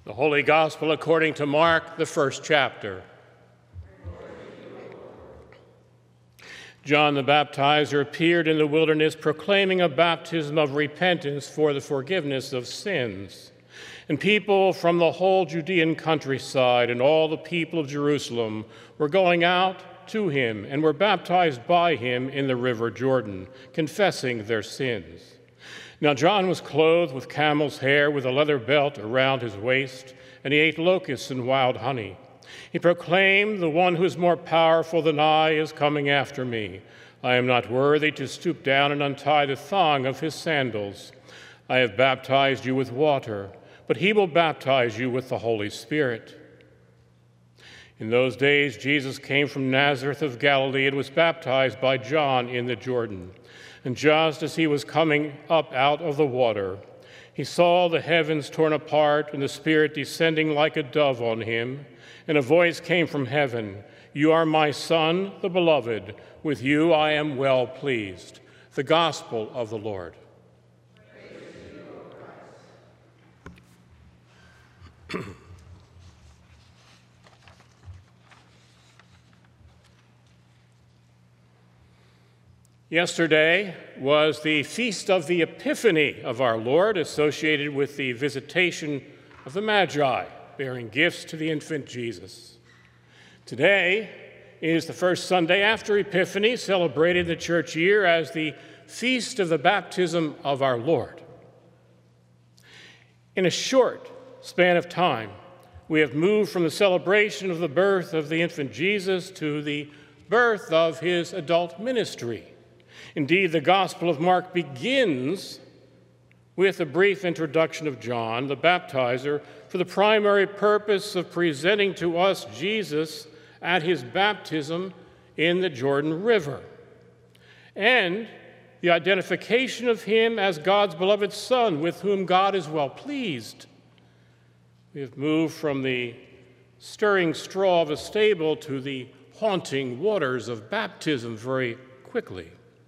The Holy Gospel according to Mark, the first chapter. John the Baptizer appeared in the wilderness proclaiming a baptism of repentance for the forgiveness of sins. And people from the whole Judean countryside and all the people of Jerusalem were going out to him and were baptized by him in the river Jordan, confessing their sins. Now John was clothed with camel's hair with a leather belt around his waist, and he ate locusts and wild honey. He proclaimed, "The one who is more powerful than I is coming after me. I am not worthy to stoop down and untie the thong of his sandals. I have baptized you with water, but he will baptize you with the Holy Spirit." In those days, Jesus came from Nazareth of Galilee and was baptized by John in the Jordan. And just as he was coming up out of the water, he saw the heavens torn apart and the Spirit descending like a dove on him. And a voice came from heaven, "You are my Son, the Beloved. With you I am well pleased." The Gospel of the Lord. Praise to you, O Christ. Yesterday was the Feast of the Epiphany of our Lord, associated with the visitation of the Magi, bearing gifts to the infant Jesus. Today is the first Sunday after Epiphany, celebrated in the church year as the Feast of the Baptism of our Lord. In a short span of time, we have moved from the celebration of the birth of the infant Jesus to the birth of his adult ministry. Indeed, the Gospel of Mark begins with a brief introduction of John, the baptizer, for the primary purpose of presenting to us Jesus at his baptism in the Jordan River, and the identification of him as God's beloved Son, with whom God is well pleased. We have moved from the stirring straw of a stable to the haunting waters of baptism very quickly.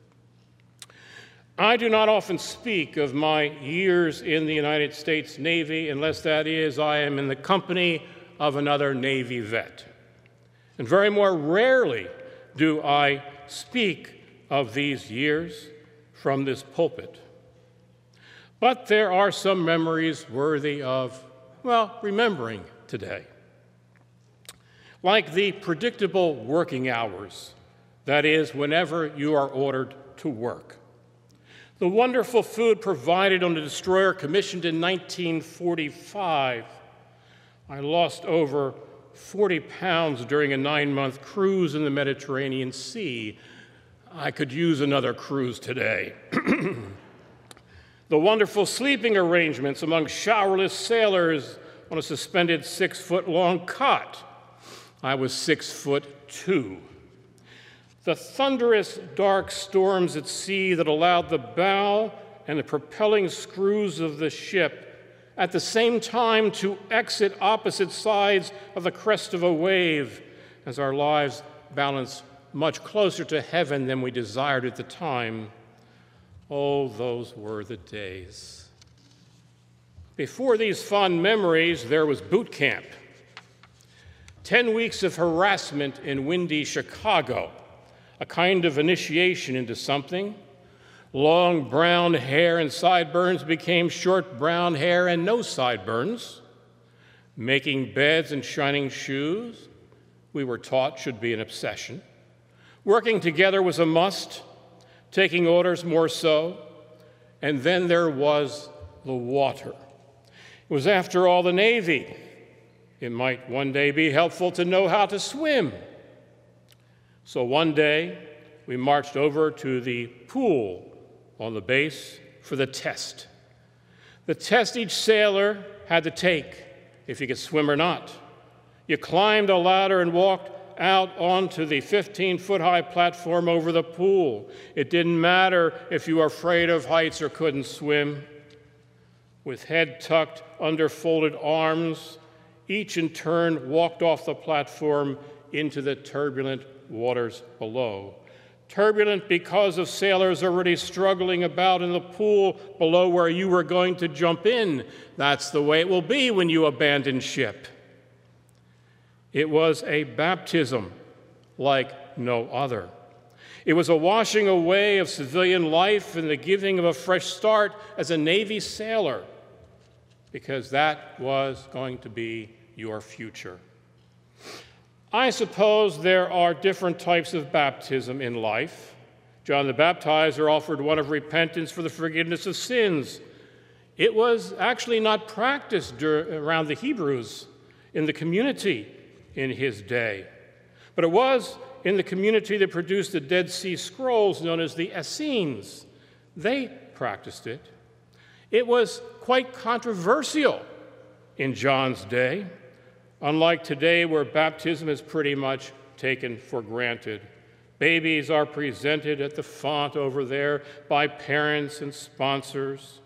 I do not often speak of my years in the United States Navy unless that is I am in the company of another Navy vet. And very more rarely do I speak of these years from this pulpit. But there are some memories worthy of, remembering today. Like the predictable working hours, that is, whenever you are ordered to work. The wonderful food provided on the destroyer commissioned in 1945. I lost over 40 pounds during a 9-month cruise in the Mediterranean Sea. I could use another cruise today. The wonderful sleeping arrangements among showerless sailors on a suspended 6-foot-long cot. I was 6'2". The thunderous, dark storms at sea that allowed the bow and the propelling screws of the ship at the same time to exit opposite sides of the crest of a wave as our lives balanced much closer to heaven than we desired at the time. Oh, those were the days. Before these fond memories, there was boot camp. 10 weeks of harassment in windy Chicago. A kind of initiation into something. Long brown hair and sideburns became short brown hair and no sideburns. Making beds and shining shoes, we were taught, should be an obsession. Working together was a must, taking orders more so. And then there was the water. It was, after all, the Navy. It might one day be helpful to know how to swim. So one day, we marched over to the pool on the base for the test. The test each sailor had to take, if he could swim or not. You climbed a ladder and walked out onto the 15-foot-high platform over the pool. It didn't matter if you were afraid of heights or couldn't swim. With head tucked under folded arms, each in turn walked off the platform into the turbulent waters below. turbulent because of sailors already struggling about in the pool below where you were going to jump in. That's the way it will be when you abandon ship. It was a baptism like no other. It was a washing away of civilian life and the giving of a fresh start as a Navy sailor, because that was going to be your future. I suppose there are different types of baptism in life. John the Baptizer offered one of repentance for the forgiveness of sins. It was actually not practiced around the Hebrews in the community in his day, but it was in the community that produced the Dead Sea Scrolls known as the Essenes. They practiced it. It was quite controversial in John's day, unlike today where baptism is pretty much taken for granted. Babies are presented at the font over there by parents and sponsors.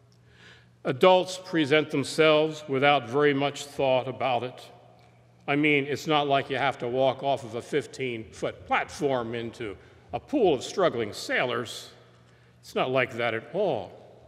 Adults present themselves without very much thought about it. I mean, it's not like you have to walk off of a 15-foot platform into a pool of struggling sailors. It's not like that at all.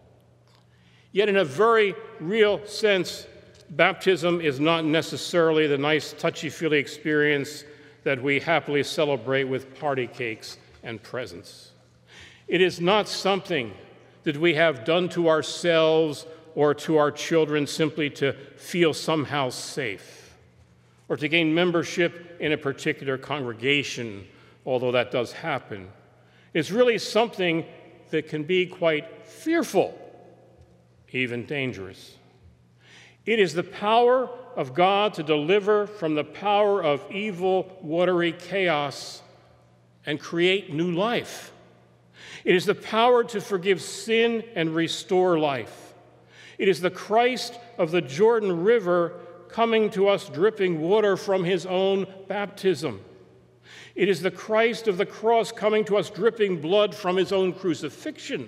Yet in a very real sense, baptism is not necessarily the nice touchy-feely experience that we happily celebrate with party cakes and presents. It is not something that we have done to ourselves or to our children simply to feel somehow safe or to gain membership in a particular congregation, although that does happen. It's really something that can be quite fearful, even dangerous. It is the power of God to deliver from the power of evil, watery chaos and create new life. It is the power to forgive sin and restore life. It is the Christ of the Jordan River coming to us dripping water from his own baptism. It is the Christ of the cross coming to us dripping blood from his own crucifixion.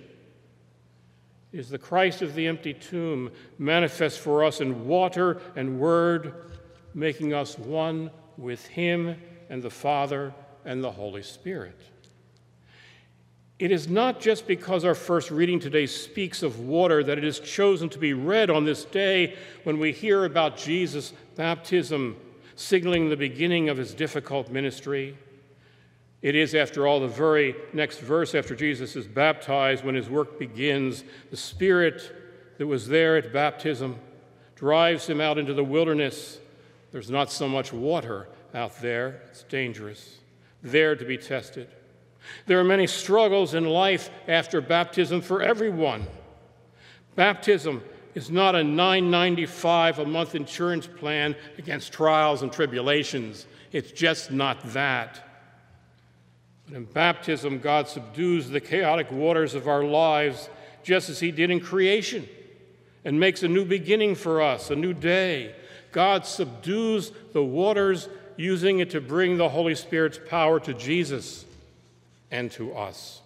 It is the Christ of the empty tomb manifest for us in water and word, making us one with him and the Father and the Holy Spirit. It is not just because our first reading today speaks of water that it is chosen to be read on this day when we hear about Jesus' baptism, signaling the beginning of his difficult ministry. It is, after all, the very next verse after Jesus is baptized when his work begins. The Spirit that was there at baptism drives him out into the wilderness. There's not so much water out there. It's dangerous. There to be tested. There are many struggles in life after baptism for everyone. Baptism is not a $9.95 a month insurance plan against trials and tribulations. It's just not that. But in baptism, God subdues the chaotic waters of our lives just as he did in creation and makes a new beginning for us, a new day. God subdues the waters, using it to bring the Holy Spirit's power to Jesus and to us.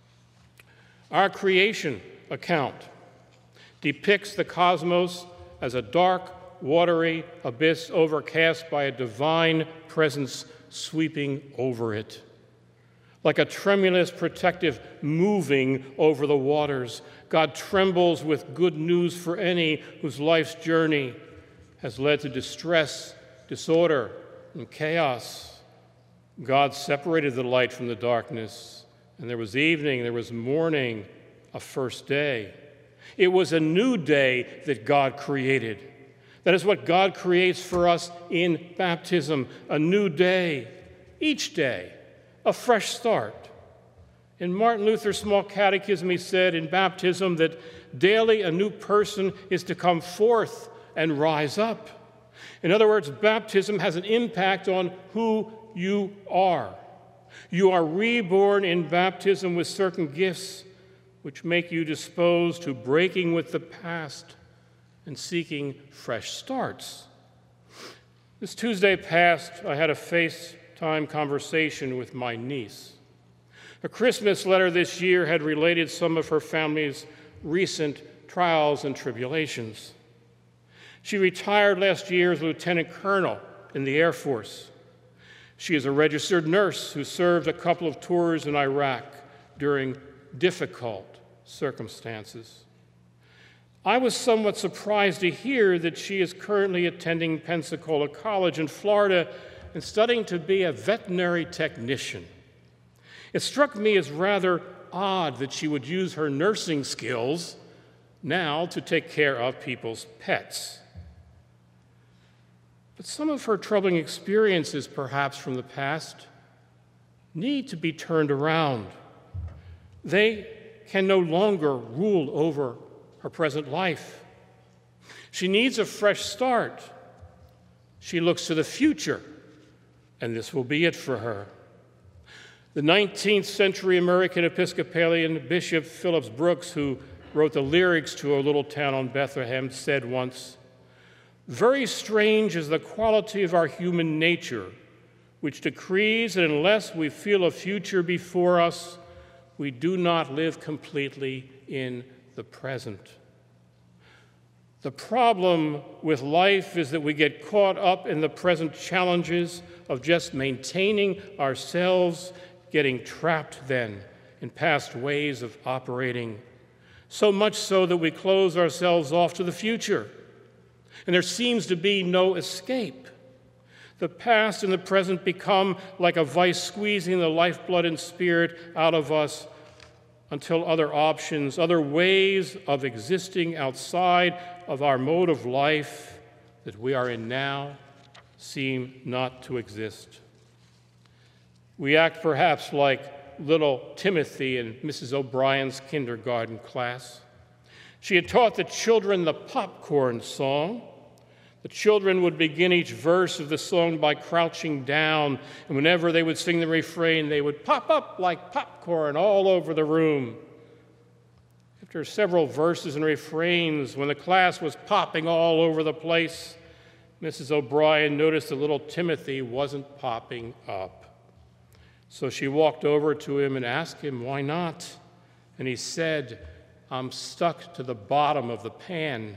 Our creation account depicts the cosmos as a dark, watery abyss overcast by a divine presence sweeping over it. Like a tremulous protective moving over the waters, God trembles with good news for any whose life's journey has led to distress, disorder, and chaos. God separated the light from the darkness, and there was evening, there was morning, a first day. It was a new day that God created. That is what God creates for us in baptism, a new day, each day, a fresh start. In Martin Luther's Small Catechism, he said in baptism that daily a new person is to come forth and rise up. In other words, baptism has an impact on who you are. You are reborn in baptism with certain gifts which make you disposed to breaking with the past and seeking fresh starts. This Tuesday past, I had a FaceTime conversation with my niece. A Christmas letter this year had related some of her family's recent trials and tribulations. She retired last year as lieutenant colonel in the Air Force. She is a registered nurse who served a couple of tours in Iraq during difficult circumstances. I was somewhat surprised to hear that she is currently attending Pensacola College in Florida and studying to be a veterinary technician. It struck me as rather odd that she would use her nursing skills now to take care of people's pets. But some of her troubling experiences, perhaps from the past, need to be turned around. They can no longer rule over her present life. She needs a fresh start. She looks to the future, and this will be it for her. The 19th century American Episcopalian Bishop Phillips Brooks, who wrote the lyrics to O Little Town on Bethlehem, said once, "Very strange is the quality of our human nature, which decrees that unless we feel a future before us, we do not live completely in the present." The problem with life is that we get caught up in the present challenges of just maintaining ourselves, getting trapped then in past ways of operating, so much so that we close ourselves off to the future, and there seems to be no escape. The past and the present become like a vice squeezing the lifeblood and spirit out of us until other options, other ways of existing outside of our mode of life that we are in now seem not to exist. We act perhaps like little Timothy in Mrs. O'Brien's kindergarten class. She had taught the children the popcorn song. The children would begin each verse of the song by crouching down, and whenever they would sing the refrain, they would pop up like popcorn all over the room. After several verses and refrains, when the class was popping all over the place, Mrs. O'Brien noticed that little Timothy wasn't popping up. So she walked over to him and asked him, "Why not?" And he said, "I'm stuck to the bottom of the pan."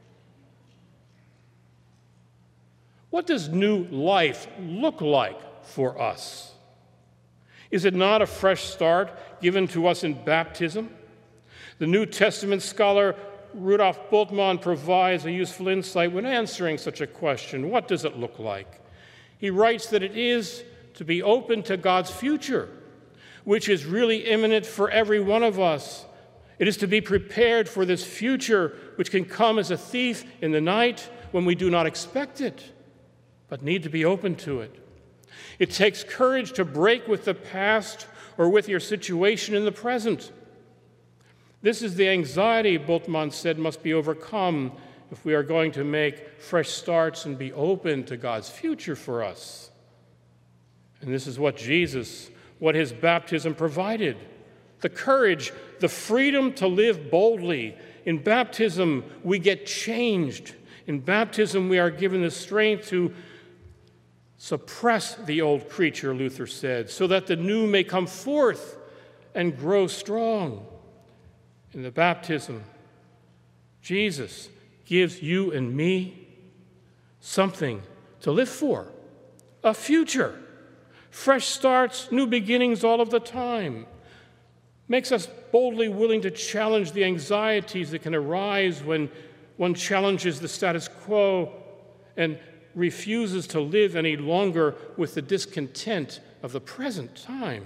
What does new life look like for us? Is it not a fresh start given to us in baptism? The New Testament scholar Rudolf Bultmann provides a useful insight when answering such a question. What does it look like? He writes that it is to be open to God's future, which is really imminent for every one of us. It is to be prepared for this future, which can come as a thief in the night when we do not expect it, but need to be open to it. It takes courage to break with the past or with your situation in the present. This is the anxiety, Bultmann said, must be overcome if we are going to make fresh starts and be open to God's future for us. And this is what Jesus, what his baptism provided. The courage, the freedom to live boldly. In baptism, we get changed. In baptism, we are given the strength to suppress the old creature, Luther said, so that the new may come forth and grow strong. In the baptism, Jesus gives you and me something to live for, a future, fresh starts, new beginnings all of the time, makes us boldly willing to challenge the anxieties that can arise when one challenges the status quo and refuses to live any longer with the discontent of the present time.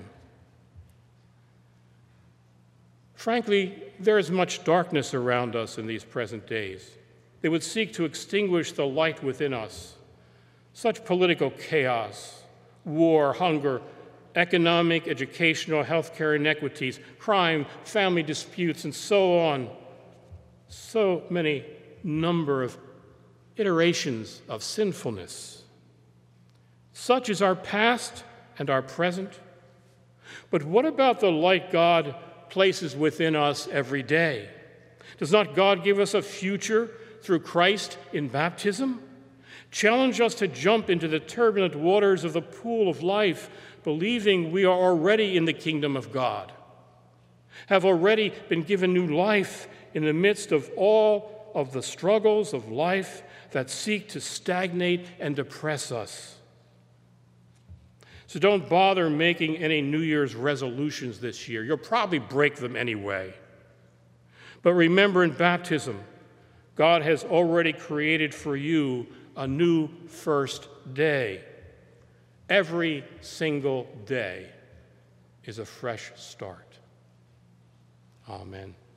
Frankly, there is much darkness around us in these present days. They would seek to extinguish the light within us. Such political chaos, war, hunger, economic, educational, healthcare inequities, crime, family disputes, and so on. So many number of iterations of sinfulness. Such is our past and our present. But what about the light God places within us every day? Does not God give us a future through Christ in baptism? Challenge us to jump into the turbulent waters of the pool of life, believing we are already in the kingdom of God, have already been given new life in the midst of all of the struggles of life that seek to stagnate and depress us. So don't bother making any New Year's resolutions this year. You'll probably break them anyway. But remember, in baptism, God has already created for you a new first day. Every single day is a fresh start. Amen.